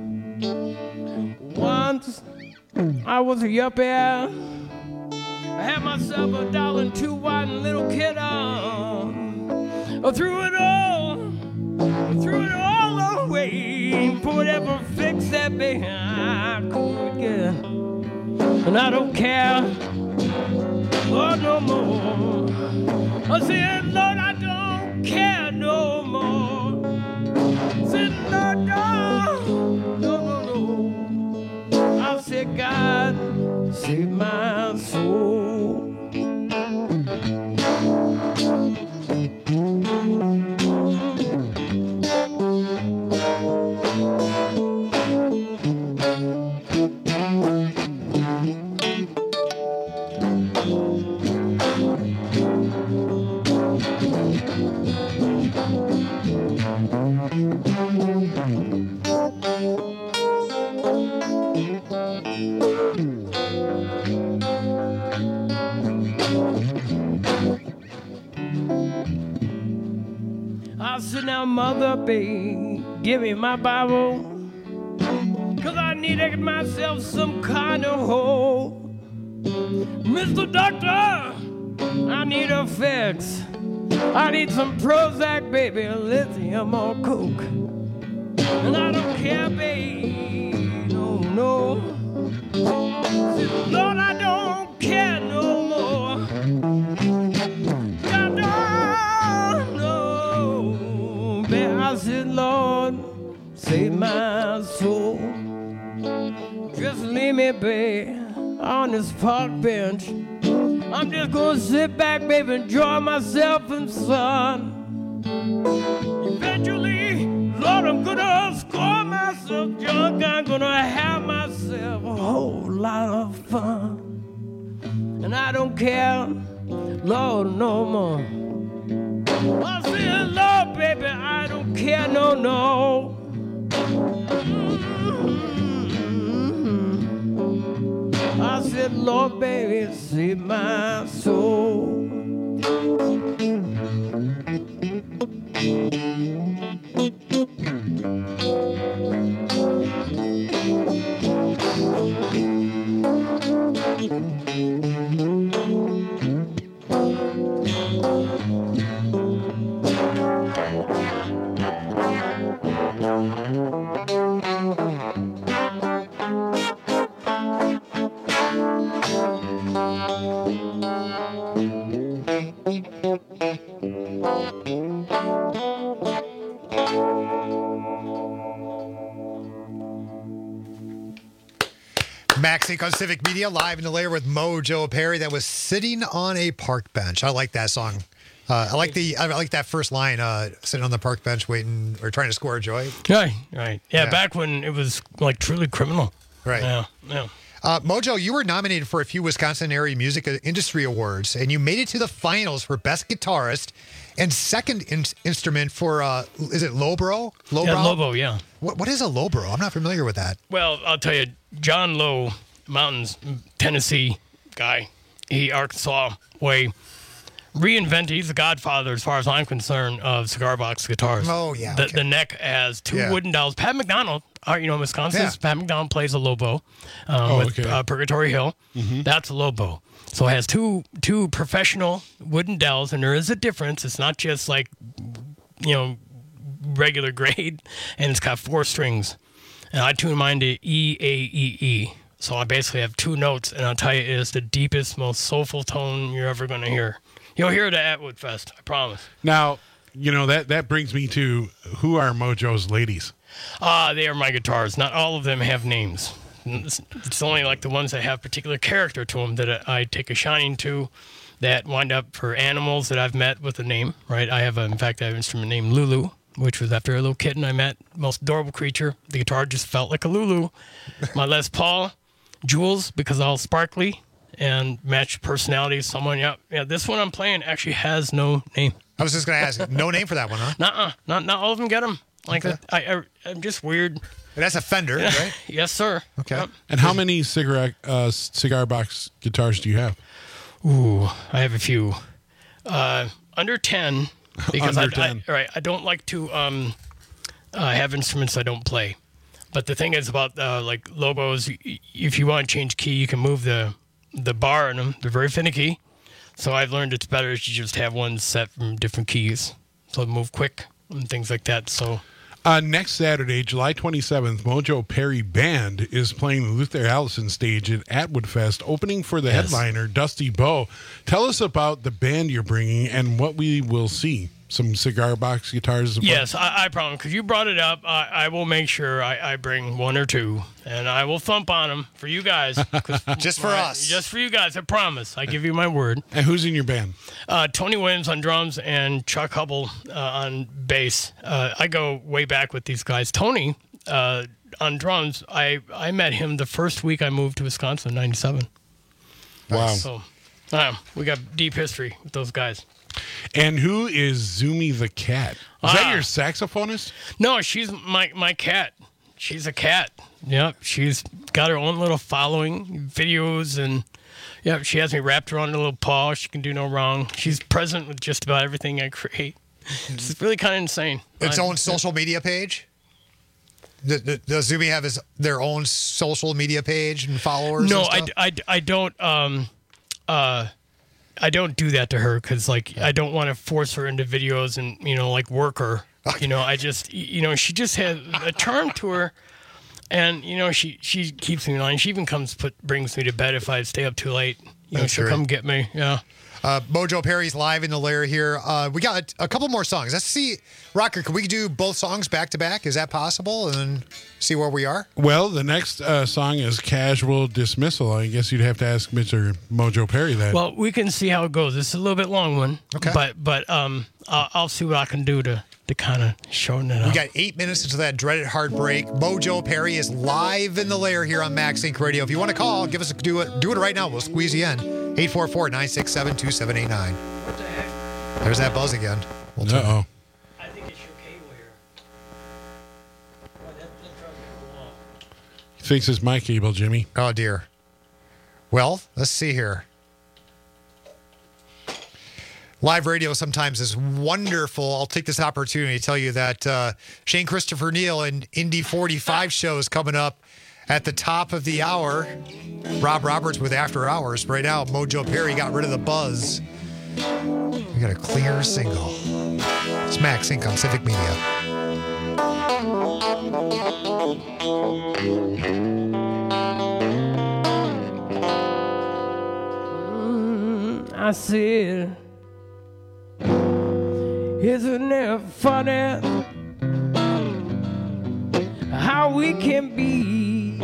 Once I was a yuppie. I had myself a dollar and two white and little kid on. I threw it all, threw it all away for whatever fix that big I could get. And I don't care, Lord, no more. I said, Lord, I don't care no more. I said, Lord, no, no, no, no. I said, God, save my soul. mother, babe, give me my Bible, 'cause I needed myself some kind of hole. Mister Doctor, I need a fix. I need some Prozac, baby, lithium or Coke. And I don't care, babe, no, no. Lord, I don't care no more. I don't know, babe. I said, Lord, save my soul. Just leave me, babe, on this park bench. I'm just gonna sit back, baby, enjoy myself in sun. Eventually, Lord, I'm gonna score myself drunk. I'm gonna have myself a whole lot of fun. And I don't care, Lord, no more. I said, Lord, baby, I don't care, no, no. Mm-hmm. I said, Lord, baby, save my soul. Max Inc on Civic Media, live in the lair with Mojo Perry. That was Sitting on a Park Bench. I like that song. Uh, I like the I like that first line, uh, sitting on the park bench waiting or trying to score a joy. Right, right. Yeah, Yeah. back when it was like truly criminal. Right. Yeah, yeah. Uh, Mojo, you were nominated for a few Wisconsin area music industry awards, and you made it to the finals for Best Guitarist and Second in- Instrument for, uh, is it Lowbro? Lowbrow? Yeah, Lobo, yeah. What, what is a Lowbro? I'm not familiar with that. Well, I'll tell you, John Lowe, Mountains, Tennessee guy, he Arkansas way, reinvented, he's the godfather, as far as I'm concerned, of cigar box guitars. Oh, yeah, The, okay. the neck has two Yeah. wooden dowels. Pat McDonald, uh, you know, Wisconsin's Yeah. Pat McDonald plays a Lobo uh, Oh, with okay. uh, Purgatory Hill. Mm-hmm. That's a Lobo. So it has two two professional wooden dowels, and there is a difference. It's not just like, you know, regular grade, and it's got four strings. And I tune mine to E, A, E, E. So I basically have two notes, and I'll tell you, it is the deepest, most soulful tone you're ever going to hear. You'll hear it at Atwood Fest, I promise. Now, you know, that, that brings me to who are Mojo's ladies? Ah, they are my guitars. Not all of them have names. It's, it's only like the ones that have particular character to them that I take a shining to, that wind up for animals that I've met with a name, right? I have, a, in fact, I have an instrument named Lulu, which was after a little kitten I met, most adorable creature. The guitar just felt like a Lulu. My Les Paul, Jules, because all sparkly and matched personality of someone. Yeah, yeah. This one I'm playing actually has no name. I was just going to ask, no name for that one, huh? Nuh-uh. Not, not all of them get them. Like, Okay. I, I, I'm just weird. That's a Fender, right? Yes, sir. Okay. Yep. And how many cigar uh, cigar box guitars do you have? Ooh, I have a few. Uh, under ten, because Under I, ten. I, right, I don't like to um, uh, have instruments I don't play. But the thing is about uh, like Lobos, y- if you want to change key, you can move the the bar in them. They're very finicky. So I've learned it's better if you just have one set from different keys, so they move quick and things like that. So. Uh, next Saturday, July twenty-seventh, Mojo Perry Band is playing the Luther Allison stage at Atwood Fest, opening for the Yes. headliner, Dusty Bowe. Tell us about the band you're bringing and what we will see. Some cigar box guitars. Yes, I, I promise. Because you brought it up, I, I will make sure I, I bring one or two, and I will thump on them for you guys. 'cause- Just for Right, us. Just for you guys, I promise. I give you my word. And who's in your band? Uh, Tony Williams on drums and Chuck Hubble uh, on bass. Uh, I go way back with these guys. Tony uh, on drums, I, I met him the first week I moved to Wisconsin in ninety-seven. Wow. So uh, we got deep history with those guys. And who is Zumi the Cat? Is Ah. that your saxophonist? No, she's my my cat. She's a cat. Yep, she's got her own little following, videos, and yep, she has me wrapped around her little paw. She can do no wrong. She's present with just about everything I create. It's really kind of insane. Its I- own social media page? Does, does Zumi have his their own social media page and followers? No, and I, stuff? I, I don't. Um, uh, I don't do that to her because, like, I don't want to force her into videos and you know, like, work her. You know, I just, you know, she just has a charm to her, and you know, she she keeps me in line. She even comes put brings me to bed if I stay up too late. You know, That's she'll great. come get me. Yeah. Uh, Mojo Perry's live in the lair here. Uh, we got a couple more songs. Let's see, Rocker. Can we do both songs back to back? Is that possible? And then see where we are. Well, the next uh, song is Casual Dismissal. I guess you'd have to ask Mister Mojo Perry that. Well, we can see how it goes. It's a little bit long one. Okay. But but um, I'll, I'll see what I can do to to kind of shorten it up. We got eight minutes into that dreaded heartbreak. Mojo Perry is live in the lair here on Max Inc Radio. If you want to call, give us a do it. Do it right now. We'll squeeze you in. eight four four, nine six seven, two seven eight nine. There's that buzz again. We'll turn Uh-oh. I think it's your cable here. He thinks it's my cable, Jimmy. Oh, dear. Well, let's see here. Live radio sometimes is wonderful. I'll take this opportunity to tell you that uh, Shane Christopher Neal and Indy forty-five show is coming up at the top of the hour. Rob Roberts with After Hours. Right now, Mojo Perry got rid of the buzz. We got a clear single. It's Max Inc on Civic Media. I said, isn't it funny how we can be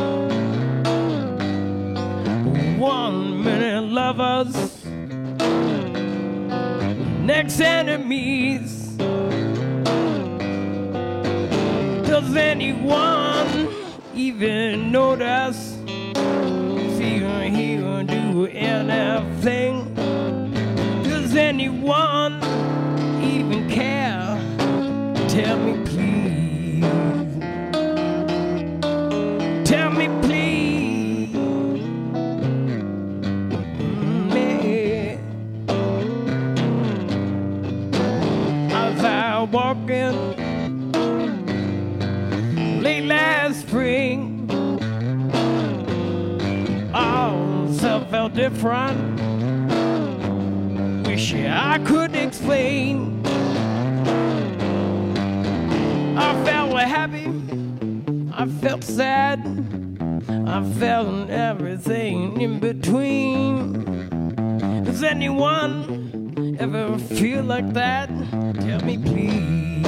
one minute lovers, next enemies? Does anyone even notice? See or hear or do anything? Does anyone even care? Tell me please. Tell me please. Me. As I walk in late last spring, all stuff felt different. Wish I could explain. I felt happy, I felt sad, I felt everything in between. Does anyone ever feel like that? Tell me please.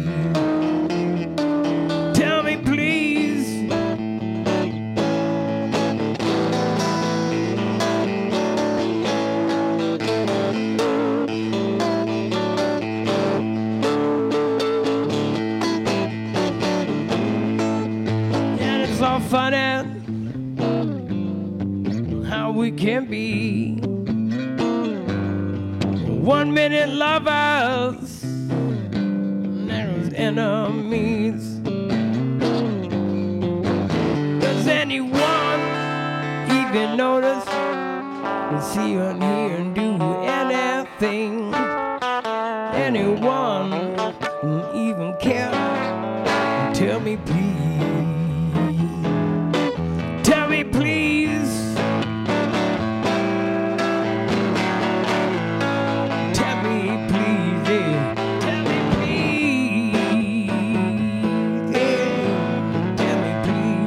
Tell me please. So funny how we can be one minute lovers, next enemies. Does anyone even notice? See or hear and do anything? Anyone even care? Tell me please. Tell me please. Tell me please, yeah. Tell me please, yeah. Tell me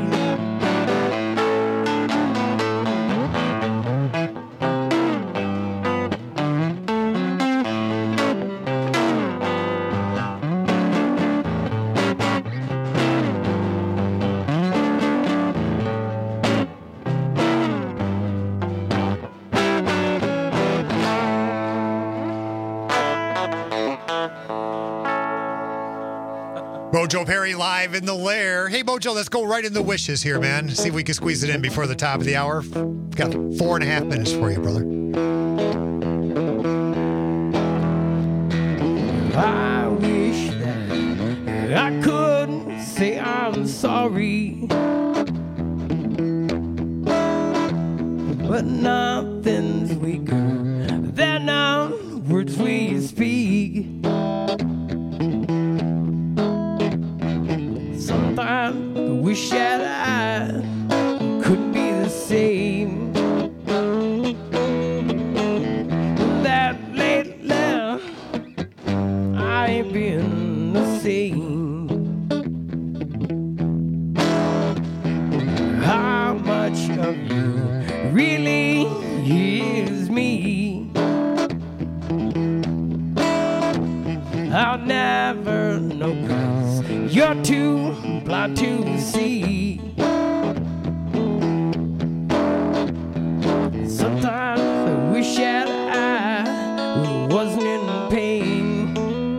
Mojo Perry live in the lair. Hey, Mojo, let's go right in the wishes here, man. See if we can squeeze it in before the top of the hour. Got four and a half minutes for you, brother. I wish that I could say I'm sorry, but nothing's weaker than the words we speak. wish that I could be the same. That lately I ain't been the same. How much of you really is me? I'll never know, 'cause you're too blind to see. Sometimes I wish that I wasn't in pain,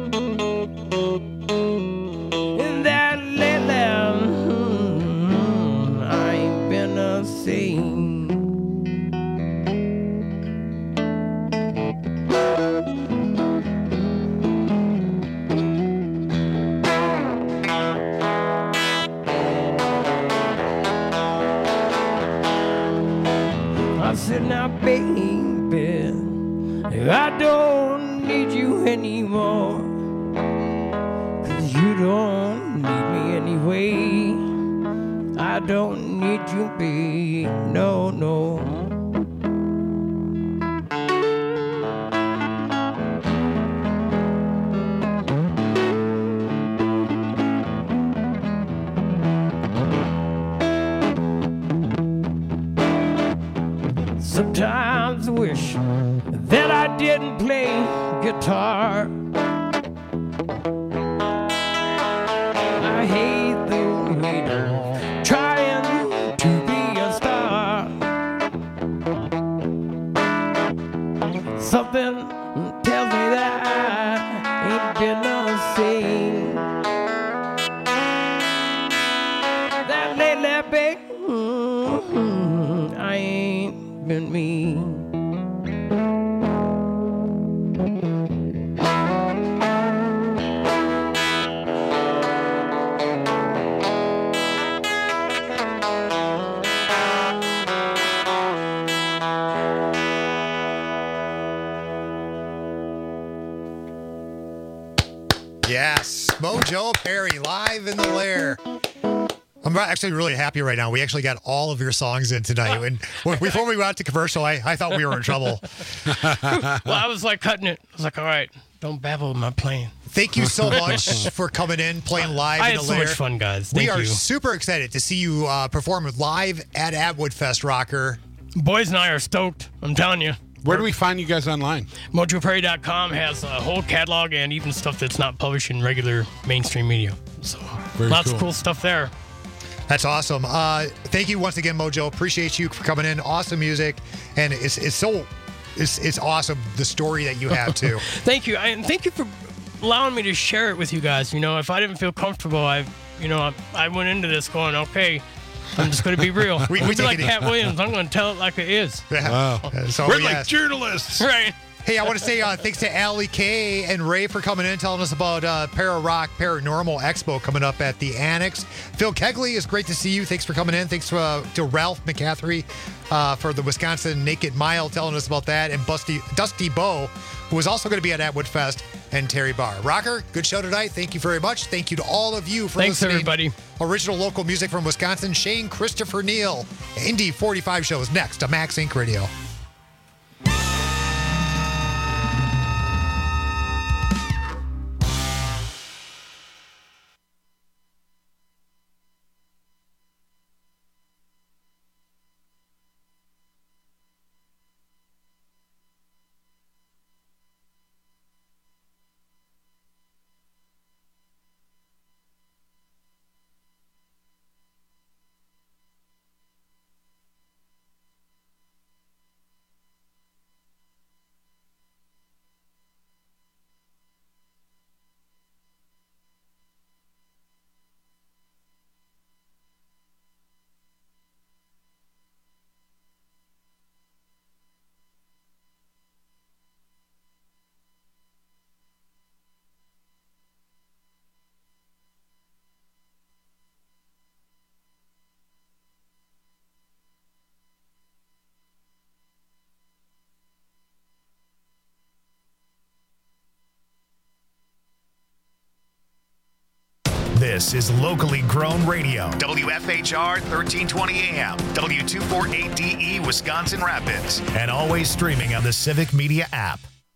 and that lately mm, I ain't been the same. I said, now, baby, I don't need you anymore, 'cause you don't need me anyway. I don't need you, babe, no, no. Sometimes I wish that I didn't play guitar. I hate the weight of trying to be a star. Something tells me that I ain't been the same. That lately, babe, mm-hmm, I ain't been me. Yes, Mojo Perry live in the lair. I'm actually really happy right now. We actually got all of your songs in tonight. And before we went out to commercial, I, I thought we were in trouble. Well, I was like cutting it. I was like, all right, don't babble my playing. Thank you so much for coming in, playing live I in had the so lair. much fun, guys. We Thank are you. super excited to see you uh, perform live at Atwood Fest, Rocker. Boys and I are stoked. I'm telling you. Where do we find you guys online? Mojo Perry dot com has a whole catalog and even stuff that's not published in regular mainstream media. So Very lots cool. of cool stuff there. That's awesome. Uh, thank you once again, Mojo. Appreciate you for coming in. Awesome music, and it's it's so it's it's awesome the story that you have too. Thank you. I, and thank you for allowing me to share it with you guys. You know, if I didn't feel comfortable, I, you know, I, I went into this going, okay, I'm just going to be real. We- we, we be like take it- Cat Williams. I'm going to tell it like it is. Yeah. Wow. So, We're yes. like journalists. Right. Hey, I want to say uh, thanks to Allie K and Ray for coming in and telling us about uh, Para Rock Paranormal Expo coming up at the Annex. Phil Kegley, it's great to see you. Thanks for coming in. Thanks uh, to Ralph McCaffrey uh, for the Wisconsin Naked Mile telling us about that. And Busty, Dusty Bow, who is also going to be at Atwood Fest, and Terry Barr. Rocker, good show tonight. Thank you very much. Thank you to all of you for Thanks, listening. everybody. Original local music from Wisconsin, Shane Christopher Neal. Indy forty-five shows next to Max Inc Radio. This is locally grown radio. W F H R thirteen twenty A M, W two forty-eight D E Wisconsin Rapids, and always streaming on the Civic Media app.